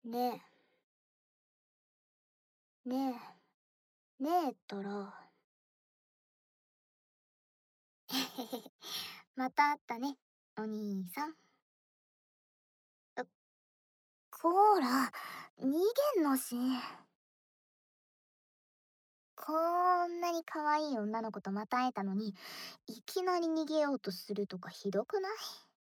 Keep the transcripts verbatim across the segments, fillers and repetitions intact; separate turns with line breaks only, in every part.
ねえ、ねえ、ねえったら。また会ったね、お兄さん。あ、こーら、逃げんのし。こんなに可愛い女の子とまた会えたのに、いきなり逃げようとするとかひどくない？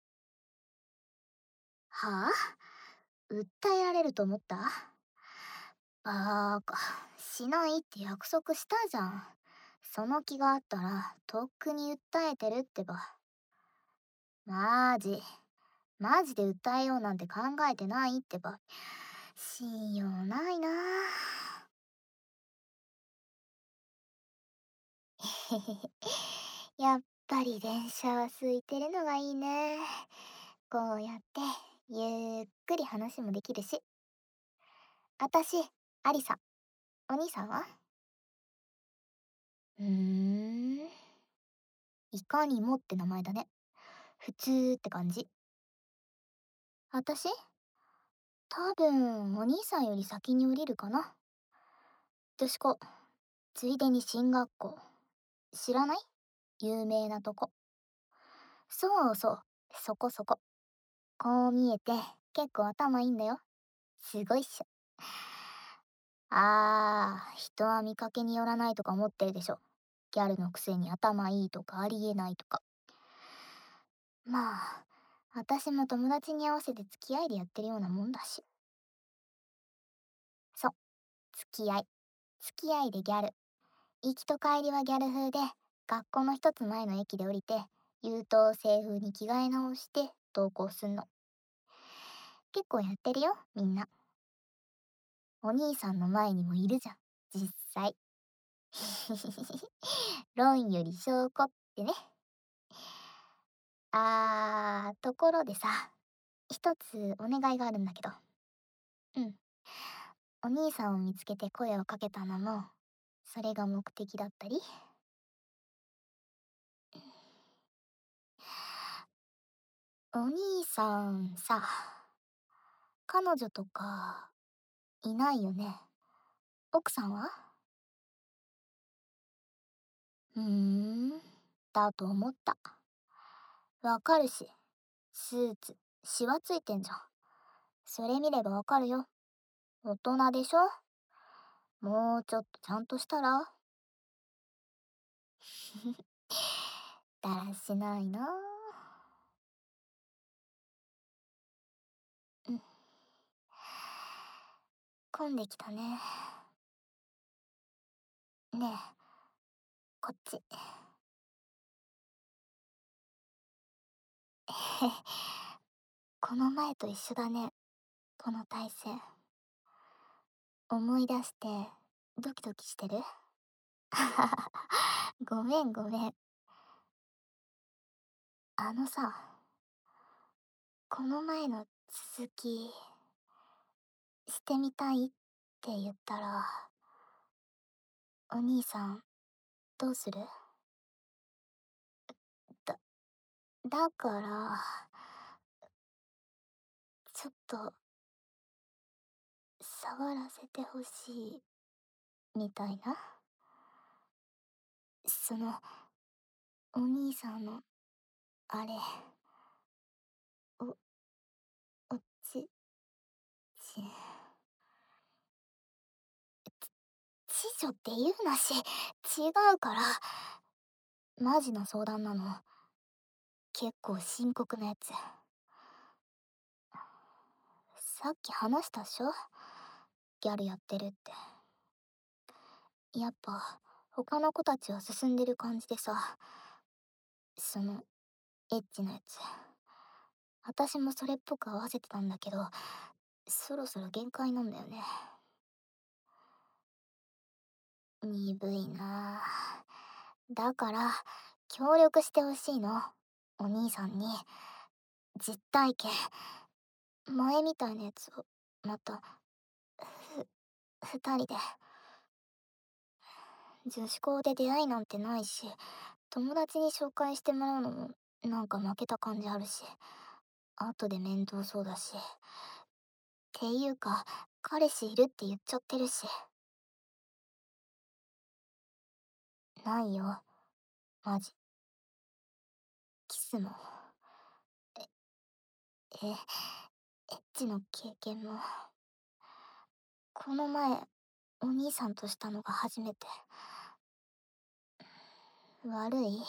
はあ？訴えられると思った？バーカ、しないって約束したじゃん。その気があったら、とっくに訴えてるってば。マジ、マジで訴えようなんて考えてないってば。信用ないなあ。へへへ。やっぱり電車は空いてるのがいいね。こうやってゆっくり話もできるし。あたし、アリサ。お兄さんは？うーん。いかにもって名前だね。普通って感じ。あたし多分、お兄さんより先に降りるかな。女子校。ついでに進学校。知らない？有名なとこ。そうそう。そこそこ。こう見えて、結構頭いいんだよ。すごいっしょ。あー、人は見かけによらないとか思ってるでしょ。ギャルのくせに頭いいとかありえないとか。まあ、私も友達に合わせて付き合いでやってるようなもんだし。そう、付き合い。付き合いでギャル。行きと帰りはギャル風で、学校の一つ前の駅で降りて、優等生風に着替え直して登校すんの。結構やってるよ、みんな。お兄さんの前にもいるじゃん、実際。論より証拠ってね。あー、ところでさ、一つお願いがあるんだけど。うん。お兄さんを見つけて声をかけたのも、それが目的だったり。お兄さんさ、彼女とかいないよね。奥さんは？うーん、だと思った。わかるし、スーツ、シワついてんじゃん。それ見ればわかるよ。大人でしょ？もうちょっとちゃんとしたら。だらしないな。うん。混んできたね。ねえ、こっち。この前と一緒だね、この体勢。思い出してドキドキしてる？ごめんごめん。あのさ、この前の続きしてみたいって言ったら、お兄さんどうする？だ、だから、ちょっと触らせてほしいみたいな。その、お兄さんの、あれ、お、おち、ち、知女って言うなし、違うから。マジな相談なの。結構深刻なやつ。さっき話したっしょ？ギャルやってるって。やっぱ、他の子たちは進んでる感じでさ、その、エッチなやつ。私もそれっぽく合わせてたんだけど、そろそろ限界なんだよね。鈍いなあ。だから、協力してほしいの。お兄さんに。実体験。前みたいなやつを、また、ふ、二人で。女子校で出会いなんてないし、友達に紹介してもらうのも、なんか負けた感じあるし、後で面倒そうだし。 ていうか、彼氏いるって言っちゃってるし。ないよ、マジ。キスも、え、エッチの経験も。この前、お兄さんとしたのが初めて。悪い。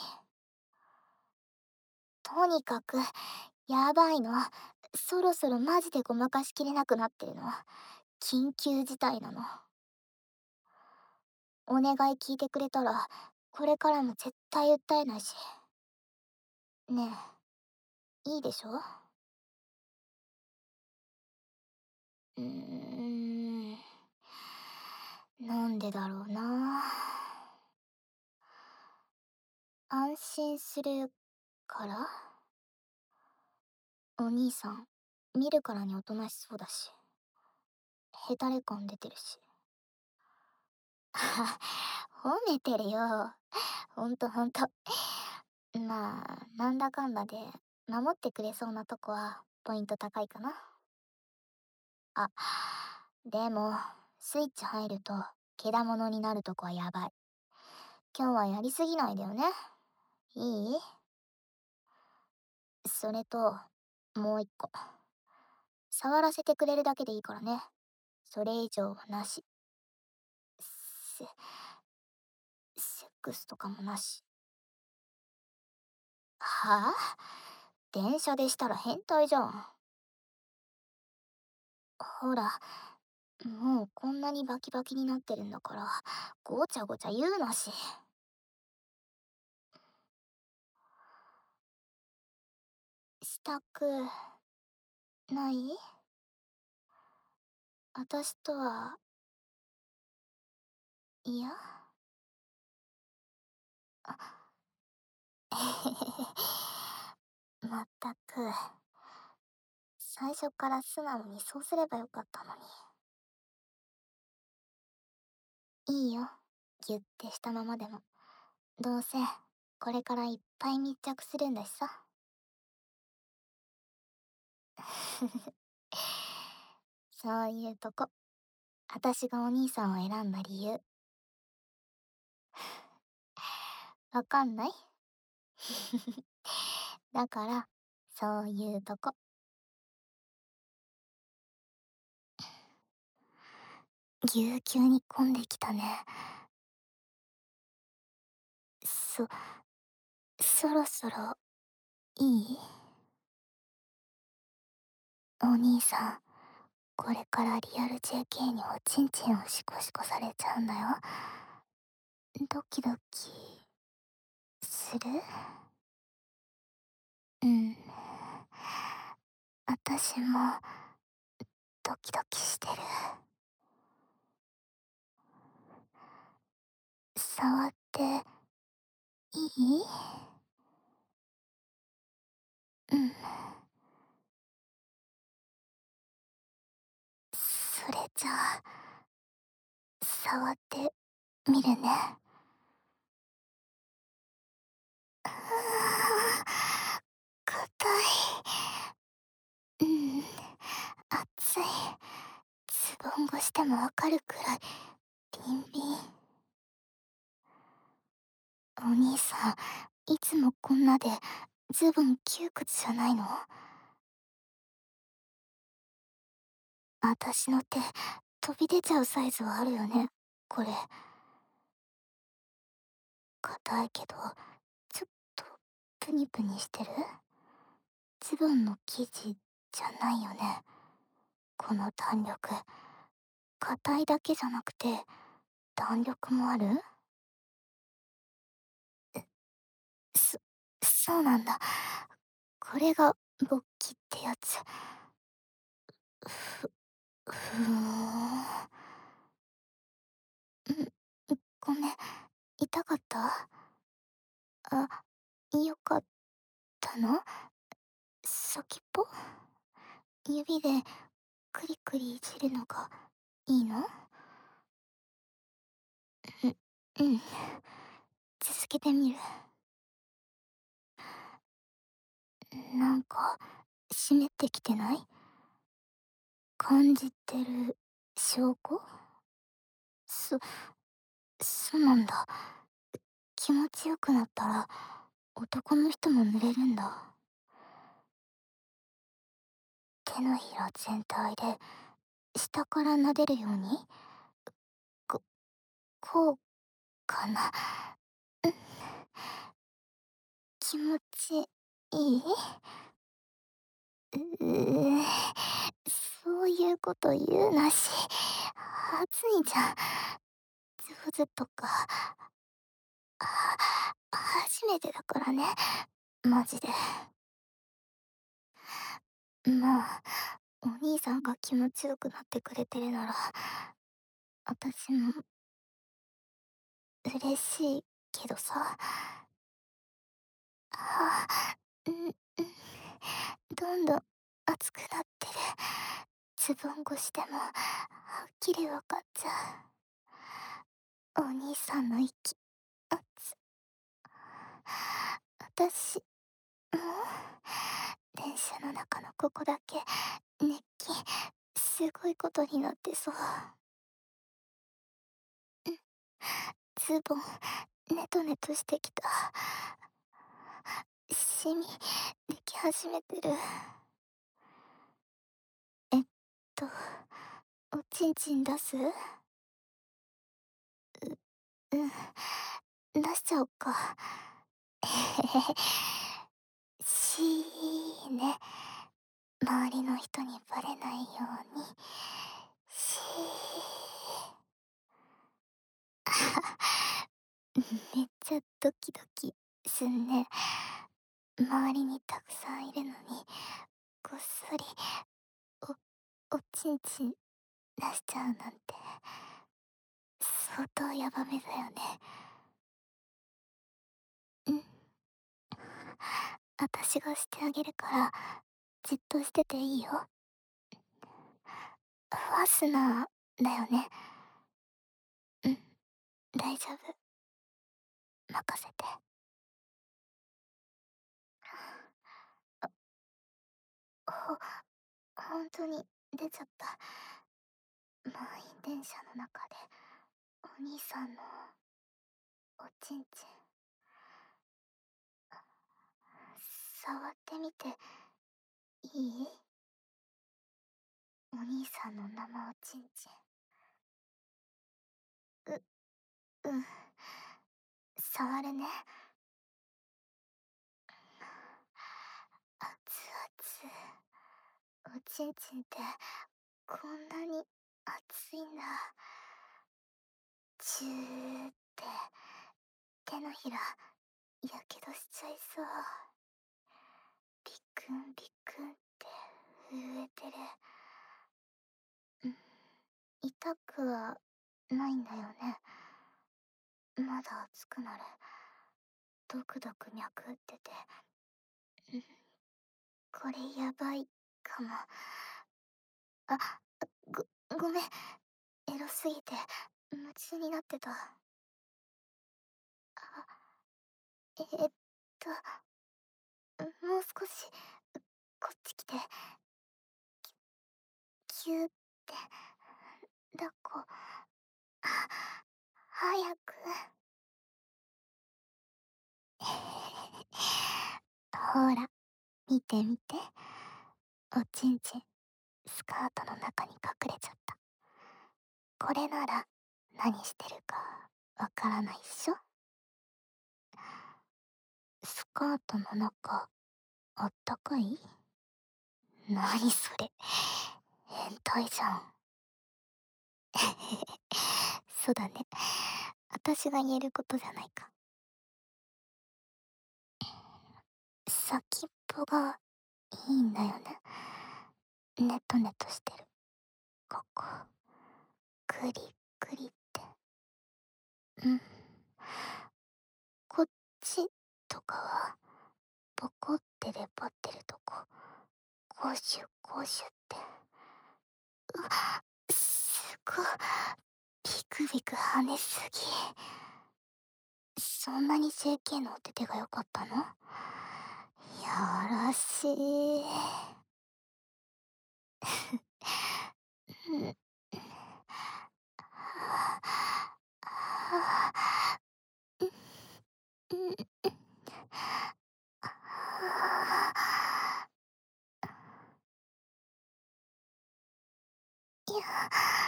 とにかく、やばいの。そろそろマジでごまかしきれなくなってるの。緊急事態なの。お願い聞いてくれたら、これからも絶対訴えないし。ねえ、いいでしょ？うーん。なんでだろうな。安心するから。お兄さん、見るからにおとなしそうだし。ヘタレ感出てるし。褒めてるよ。ほんとほんと。まあ、なんだかんだで、守ってくれそうなとこは、ポイント高いかな。あ、でも、スイッチ入ると、けだものになるとこはやばい。今日はやりすぎないでよね。いい？それと、もう一個。触らせてくれるだけでいいからね。それ以上はなし。セ、セックスとかもなし。はあ？電車でしたら変態じゃん。ほら、もうこんなにバキバキになってるんだから、ごちゃごちゃ言うなし。したくない？私とは、嫌？あ、えへへへ。まったく。最初から素直にそうすればよかったのに。いいよ。ギュッてしたままでも。どうせ、これからいっぱい密着するんだしさ。そういうとこ。私がお兄さんを選んだ理由。わかんない？だから、そういうとこ。ぎゅうぎゅうに混んできたね。そ、そろそろ、いい？お兄さん、これからリアル ジェーケー におちんちんをシコシコされちゃうんだよ。ドキドキ、する？うん。私も、ドキドキしてる。触って、いい？うん。それじゃあ、触ってみるね。ああ、硬い。うん、熱い。ズボン越してもわかるくらい、ビンビン。お兄さん、いつもこんなで、ズボン窮屈じゃないの？あたしの手、飛び出ちゃうサイズはあるよね、これ。硬いけど、ちょっと、プニプニしてる？ズボンの生地じゃないよね。この弾力。硬いだけじゃなくて、弾力もある？そ、そうなんだ。これが、勃起ってやつ。ふ、ふーん。ん、ごめん、痛かった？あ、よかったの？先っぽ？指でクリクリいじるのがいいの？う、うん。続けてみる。なんか、湿ってきてない？ 感じてる証拠？そ、そうなんだ。気持ちよくなったら男の人も濡れるんだ。手のひら全体で下から撫でるように？こ、こうかな。うん、気持ちいい？ううそういうこと言うなし。暑いじゃん。上手とか。あ、初めてだからね。マジで。まあ、お兄さんが気持ちよくなってくれてるなら、私も嬉しいけどさ。ああ、うん、うん。どんどん熱くなってる。ズボン越しでも、はっきりわかっちゃう。お兄さんの息、熱。私、もう、電車の中のここだけ、熱気、すごいことになってそう。ズボン、ネトネトしてきた。シミ、でき始めてる。えっと、おちんちん出す？う、うん、出しちゃおっか。えへへ。しーね。周りの人にバレないように。しー。めっちゃドキドキすんね。周りにたくさんいるのに、こっそり、お、おちんちん出しちゃうなんて、相当ヤバめだよね。うん。私がしてあげるから、じっとしてていいよ。ファスナーだよね。うん、大丈夫。任せて。ほ、ほんとに出ちゃった。満員電車の中で、お兄さんの、おちんちん。触ってみて、いい？お兄さんの生おちんちん。う、うん。触るね。熱々。おちんちんってこんなに熱いんだ。チューって手のひらやけどしちゃいそう。ビクンビクンって震えてる。うん、痛くはないんだよね。まだ熱くなる。ドクドク脈打ってて。うん、これやばいかも。あ、ご、ごめん。エロすぎて夢中になってた。あ、えーっと、もう少し、こっち来て。キューって、抱っこ。あ、早く。ほら、見て見て。おちんちん、スカートの中に隠れちゃった。これなら、何してるか、わからないっしょ？スカートの中、あったかい？なにそれ。変態じゃん。そうだね。私が言えることじゃないか。先っぽがいいんだよね。ネトネトしてる。ここ。クリクリって。うん。こっちとかは、ボコって出っ張ってるとこ。ゴシュゴシュって。うわ、すごい。ビクビク跳ねすぎ。そんなに ジェーケー のお手手が良かったの？やらしい。 ん。いや、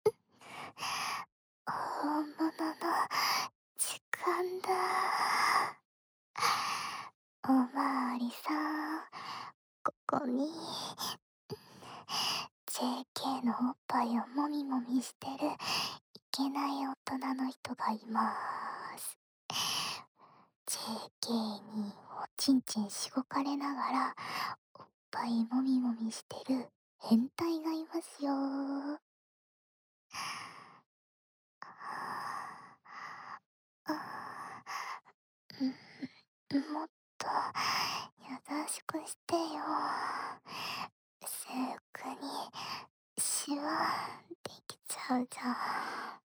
本物の時間だ。おまわりさん、ここに ジェーケー のおっぱいをもみもみしてるいけない大人の人がいます。ジェーケー におちんちんしごかれながらおっぱいもみもみしてる変態がいますよ。あうんもっと優しくしてよ。制服にシワできちゃうじゃん。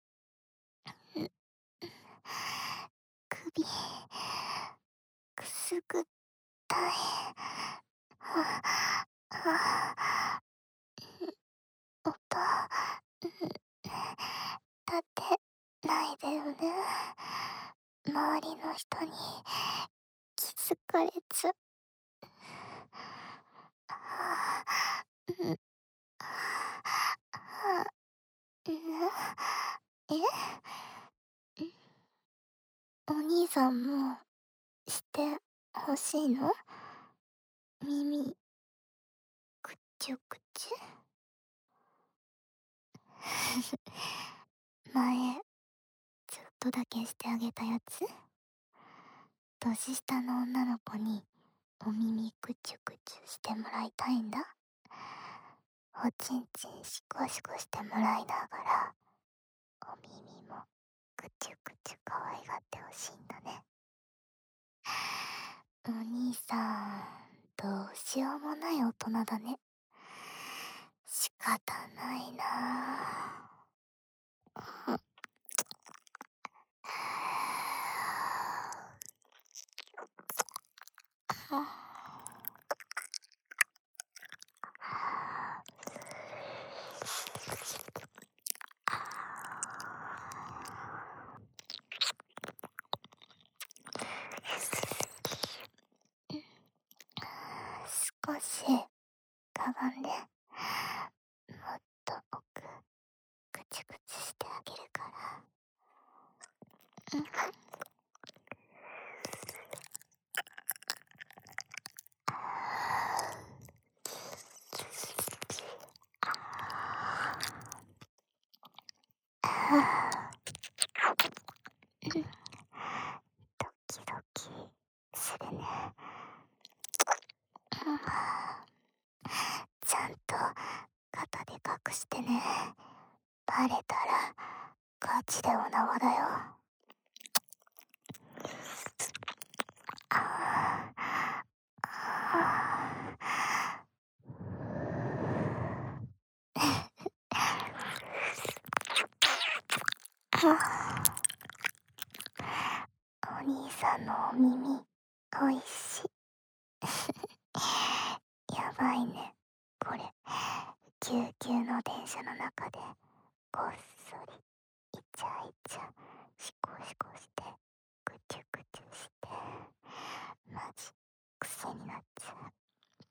首くすぐったい。はは音立てないでよね。周りの人に気づかれちゃう。うんえお兄さんもしてほしいの？耳くちゅくちゅ前ちょっとだけしてあげたやつ。年下の女の子にお耳くちゅくちゅしてもらいたいんだ。おちんちんシコシコしてもらいながらお耳もくちゅくちゅ可愛がってほしいんだね。お兄さんどうしようもない大人だね。仕方ないなあ。少しかがんで、もっと奥くちくちしてあげるから。うんドキドキするね。ちゃんと肩で隠してね。バレたらガチでお縄だよ。お兄さんのお耳おいしい。やばいねこれ。ぎゅうぎゅうの電車の中でこっそりイチャイチャシコシコしてぐちゅぐちゅしてマジ癖になっちゃう。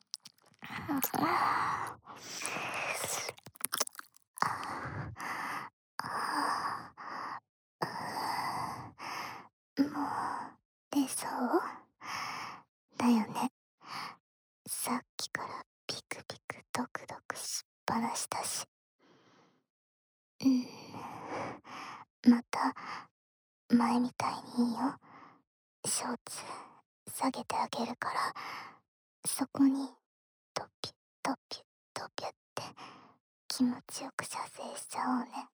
もう出そうだよね。さっきからピクピクドクドクしっぱなしだし。うんまた前みたいにいいよ。ショーツ下げてあげるからそこにドピュドピュドピュって気持ちよく射精しちゃおうね。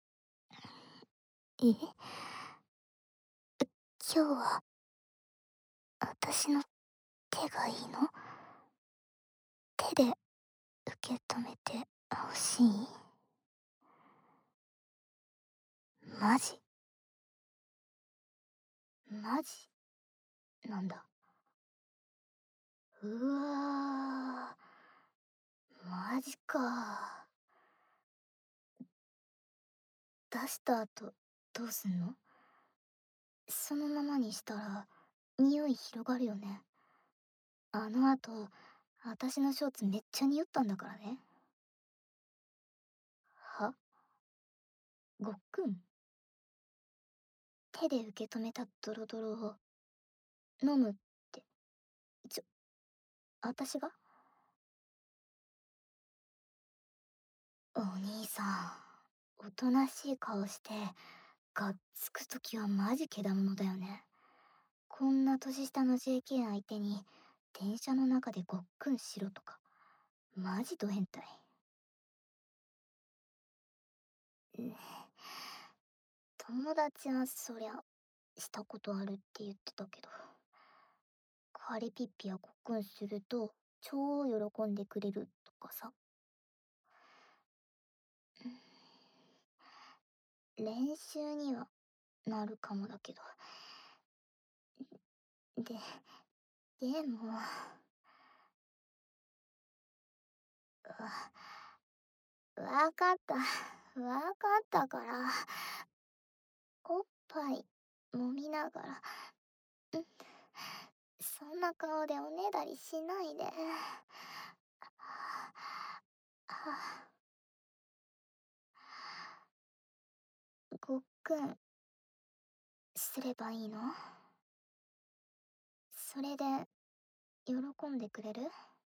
え今日は私の手がいいの？手で受け止めてほしい？マジマジなんだ。うわーマジか出した後、どうすんの？そのままにしたら、匂い広がるよね。あの後、私のショーツめっちゃ匂ったんだからね。は？ごっくん？手で受け止めたドロドロを飲むって、ちょ、私が？お兄さん、おとなしい顔して、がっつくときはマジけだものだよね。こんな年下の ジェーケー 相手に、電車の中でごっくんしろとか、マジド変態。うん、友達はそりゃ、したことあるって言ってたけど、カリピッピやごっくんすると、超喜んでくれるとかさ。練習にはなるかもだけど。で、でも、わ、わかった。わかったから、おっぱい揉みながら、ん、そんな顔でおねだりしないで。ごっくん、すればいいの？それで、喜んでくれる？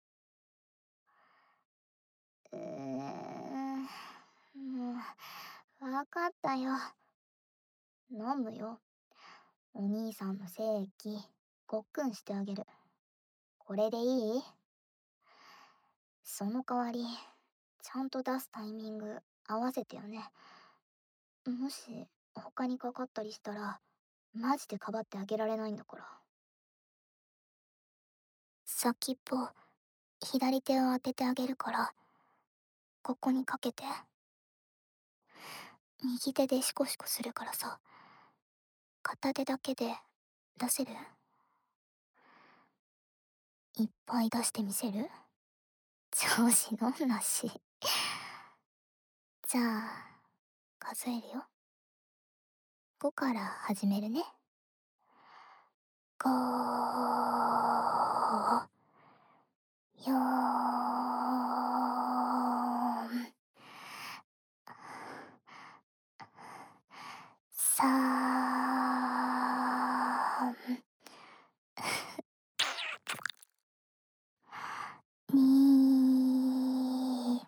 うーん、もう、わかったよ。飲むよ。お兄さんの精液、ごっくんしてあげる。これでいい？その代わり、ちゃんと出すタイミング合わせてよね。もし、他にかかったりしたら、マジでかばってあげられないんだから。先っぽ、左手を当ててあげるから、ここにかけて。右手でシコシコするからさ、片手だけで出せる？いっぱい出してみせる？調子乗んなし。じゃあ、数えるよ。ごから始めるね。ご、よん、さん、に、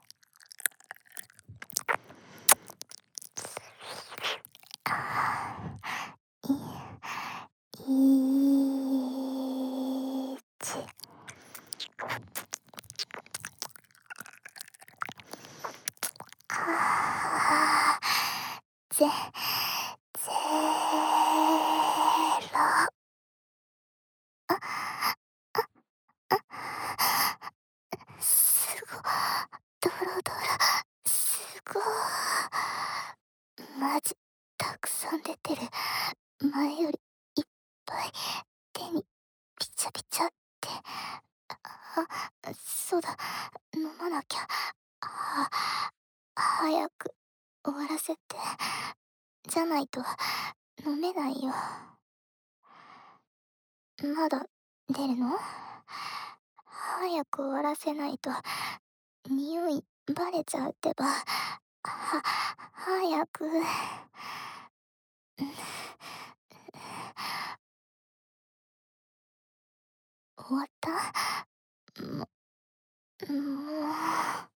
い、いち。あー、ぜ、ぜろ。すご、ドロドロ、すご、マジ、たくさん出てる。前よりいっぱい手にピチャピチャって。あ、そうだ、飲まなきゃ。あ、早く終わらせて。じゃないと飲めないよ。まだ出るの？早く終わらせないと匂いバレちゃうってば。は、早く。終わった？も、もう。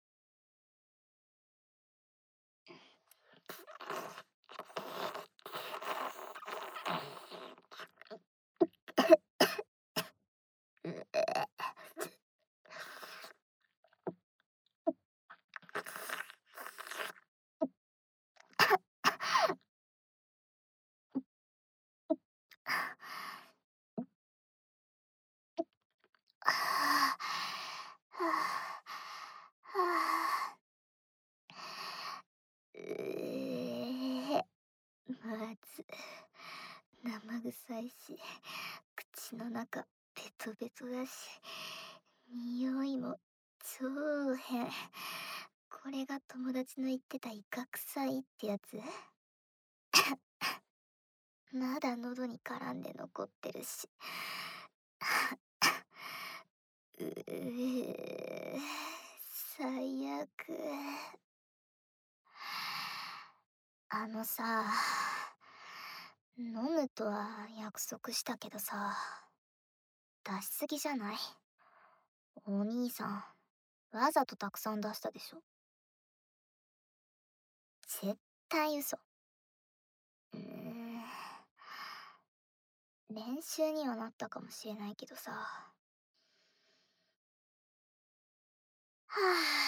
はあ、はあ、はあ、うえ、まず、生臭いし、口の中ベトベトだし、匂いも超変。これが友達の言ってたイカ臭いってやつ？ まだ喉に絡んで残ってるし。うう最悪。あのさ、飲むとは約束したけどさ、出しすぎじゃない？お兄さん、わざとたくさん出したでしょ？絶対嘘。うーん。練習にはなったかもしれないけどさ。は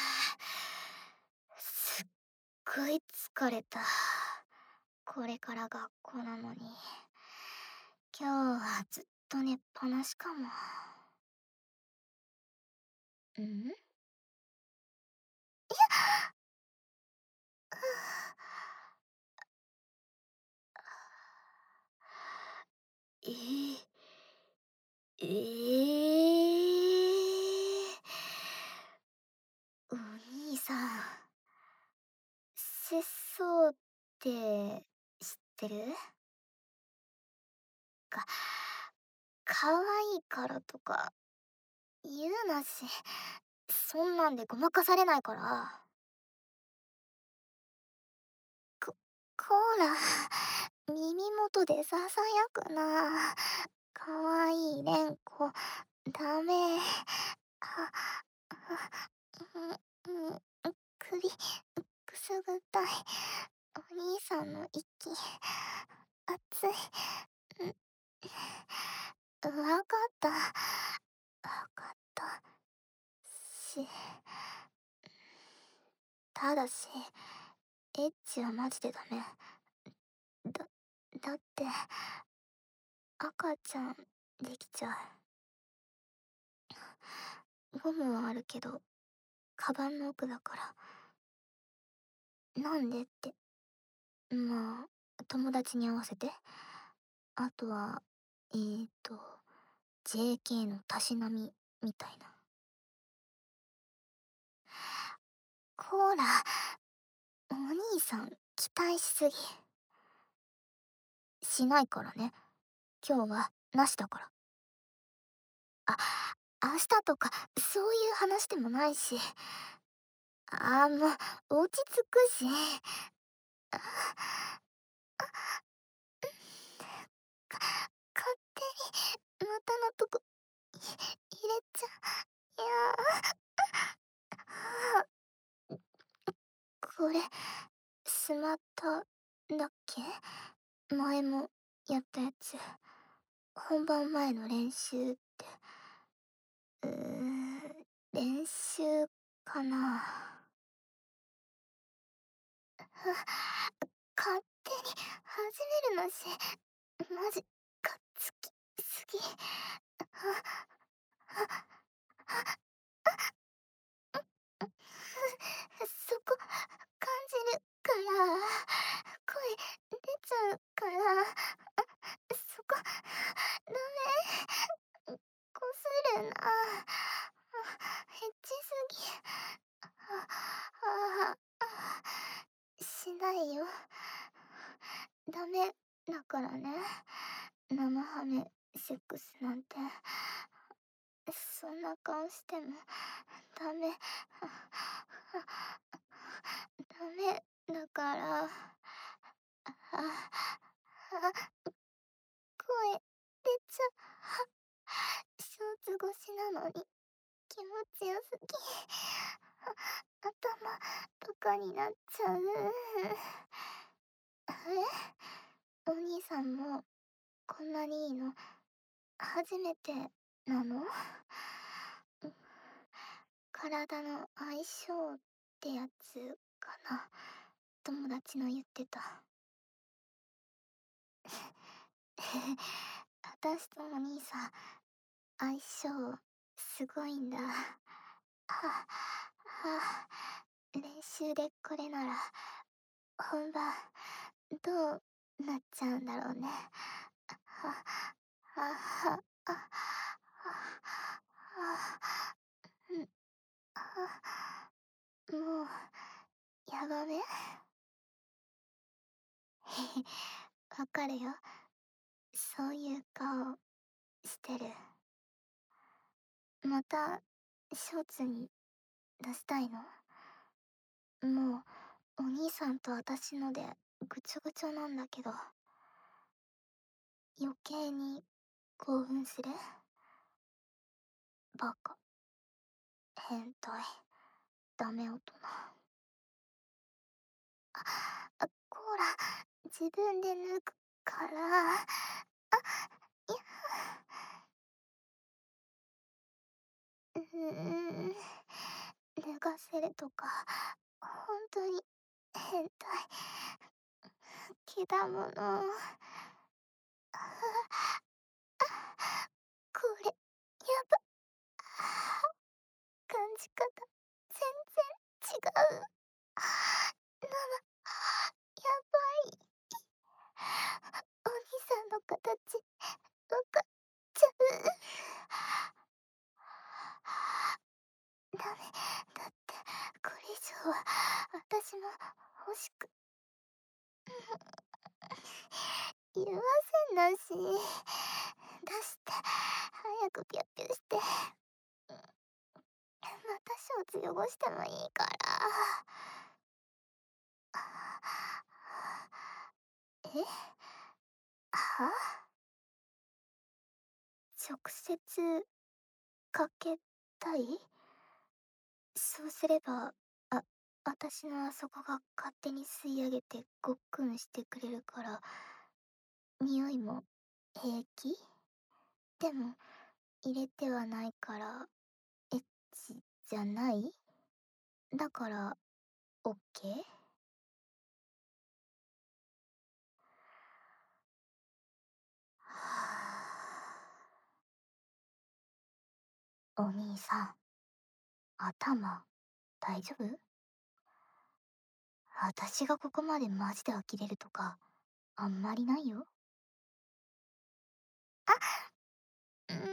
あ、すっごい疲れた。これから学校なのに。今日はずっと寝っぱなしかも。ん？ええええお兄さん、節操って知ってる？か、かわいいからとか言うなし。そんなんでごまかされないから。こ、こーら、耳元でささやくな。かわいい連呼、ダメ。は、は、うん、うん、首、くすぐったい。お兄さんの息、熱い。ん、わかった。わかった。し、ただし、エッチはマジでダメ。だ、だって、赤ちゃんできちゃう。ゴムはあるけど、カバンの奥だから。なんでって。まあ、友達に合わせて。あとは、えーと、ジェーケー のたしなみ、みたいな。こーら、お兄さん、期待しすぎ。しないからね。今日は、なしだから。あ、明日とか、そういう話でもないし。あーもう、落ち着くし。あ、か、勝手に、股のとこ、い入れちゃ、いやー、これ、スマッタだっけ？前もやったやつ。本番前の練習って。うーん、練習かな。勝手に始めるのし、マジ、かっつきすぎ。そこ、感じるから、声出ちゃうから、そこ、ダメ。こするな。エッチすぎ。ああ、しないよ。ダメだからね。生ハメセックスなんて。そんな顔してもダメ。ダメだから。あ、あ、声出ちゃう。ショーツ越しなのに気持ちよすぎ。頭バカになっちゃう。え、お兄さんもこんなにいいの初めてなの？体の相性ってやつかな。友達の言ってた。私とお兄さん、相性すごいんだ。はは練習でこれなら本番どうなっちゃうんだろうね。はははあはんはもうやばめ。 わかるよ。そういう顔してる。また、ショーツに出したいの？もう、お兄さんと私のでぐちょぐちょなんだけど、余計に興奮する？バカ。変態。ダメ大人。あ、こら、自分で脱ぐから。あ、いや、うーん、脱がせるとか、本当に変態。けだもの。これ、やば。感じ方、全然違う。なら、やばい。お兄さんの形、わかっちゃう。ダメ。だって、これ以上は、私も欲しく、言わせんだし。出して、早くピュッピュして。またショーツ汚してもいいから。え？は？直接かけたい？そうすれば、あ、私のあそこが勝手に吸い上げてごっくんしてくれるから、匂いも平気？でも、入れてはないから、エッチじゃない？だから、オッケー？お兄さん、頭、大丈夫？私がここまでマジで呆れるとか、あんまりないよ。あ、うーん、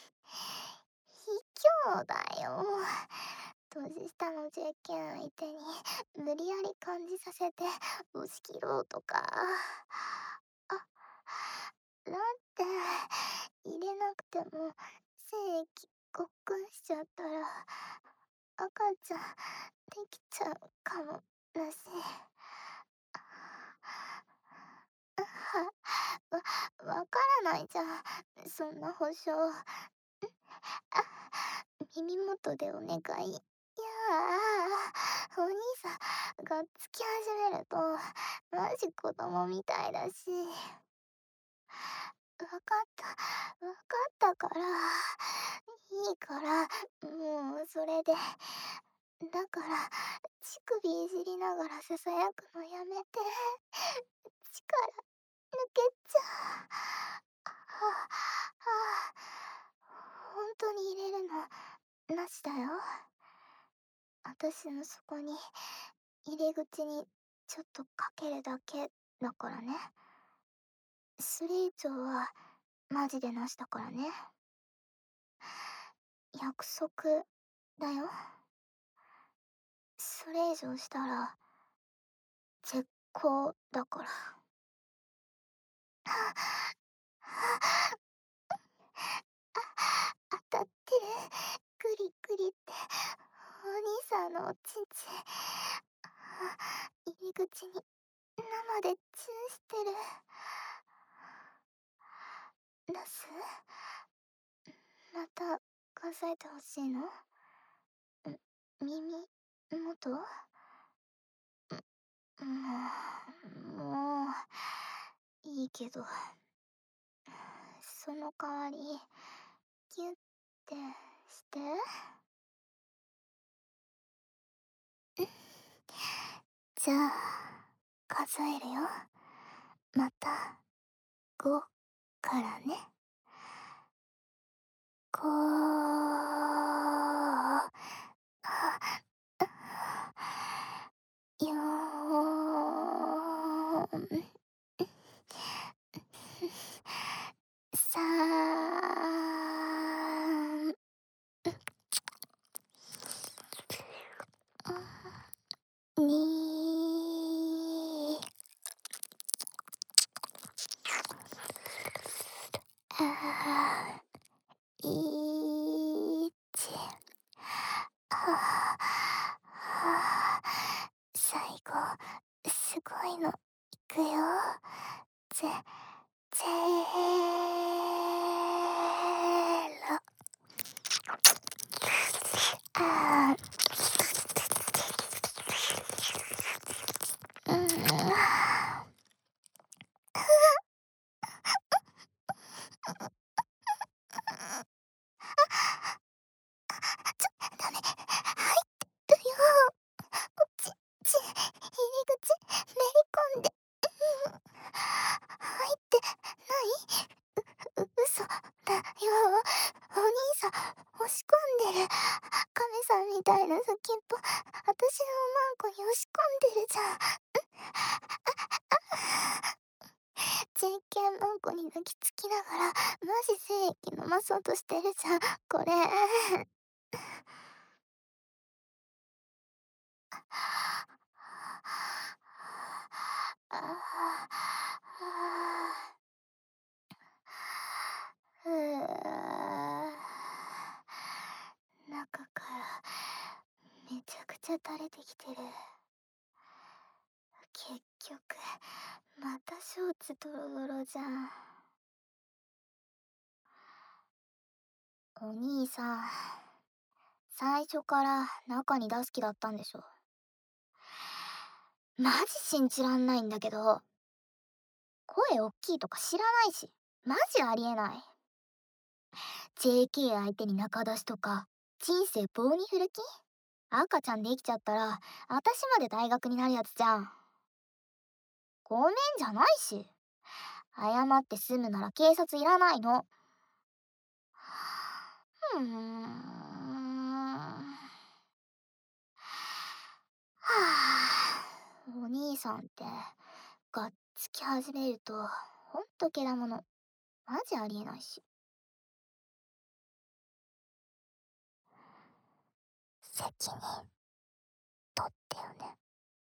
卑怯だよ。年下の ジェーケー 相手に無理やり感じさせて押し切ろうとか。あ、だって入れなくても精液ごっくんしちゃったら赤ちゃんできちゃうかもだし。わ、わからないじゃん、そんな保証。あ、耳元でお願い。いやあ、お兄さんがつき始めるとマジ子供みたいだし。わかった、わかったから、いいから、もうそれで。だから乳首いじりながらささやくのやめて。力抜けちゃう。はあ、はあ、本当に入れるのなしだよ。私のそこに入り口にちょっとかけるだけだからね。それ以上はマジでなしだからね。約束だよ。それ以上したら絶交だから。当たってる。グリグリってお兄さんのおちんちん。入り口に生でチューしてる。出す？また数えてほしいの？耳元？もう、もう、いいけど。その代わり、ギュッてして。じゃあ、数えるよ。また、ごからね。ごよーん、さん、に、 ごいの。いくよ。ぜ、ぜーろ。あー、うん。ちょ、ダメ。入ってるよ。ち、ち、入り口、めり込んで。うん。入ってない？う、嘘だよ。お兄さん、押し込んでる。亀さんみたいな先っぽ、私のおまんこに押し込んでるじゃん。ジェイケー マンコに抱きつきながら、マジ精液飲まそうとしてるじゃん、これ。ふぅ、中からめちゃくちゃ垂れてきてる。結局またショーツドロドロじゃん。お兄さん、最初から中に出す気だったんでしょ。マジ信じらんないんだけど。声おっきいとか知らないし、マジありえない。ジェイケー 相手に仲出しとか、人生棒に振る気？赤ちゃんできちゃったら、私まで大学になるやつじゃん。ごめんじゃないし。謝って済むなら警察いらないの。うーん。はあ、お兄さんって、がっつき始めると、ほんとけだもの。マジありえないし。責任取ってよね。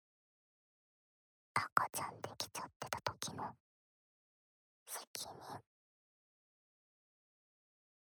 赤ちゃんできちゃってた時の責任。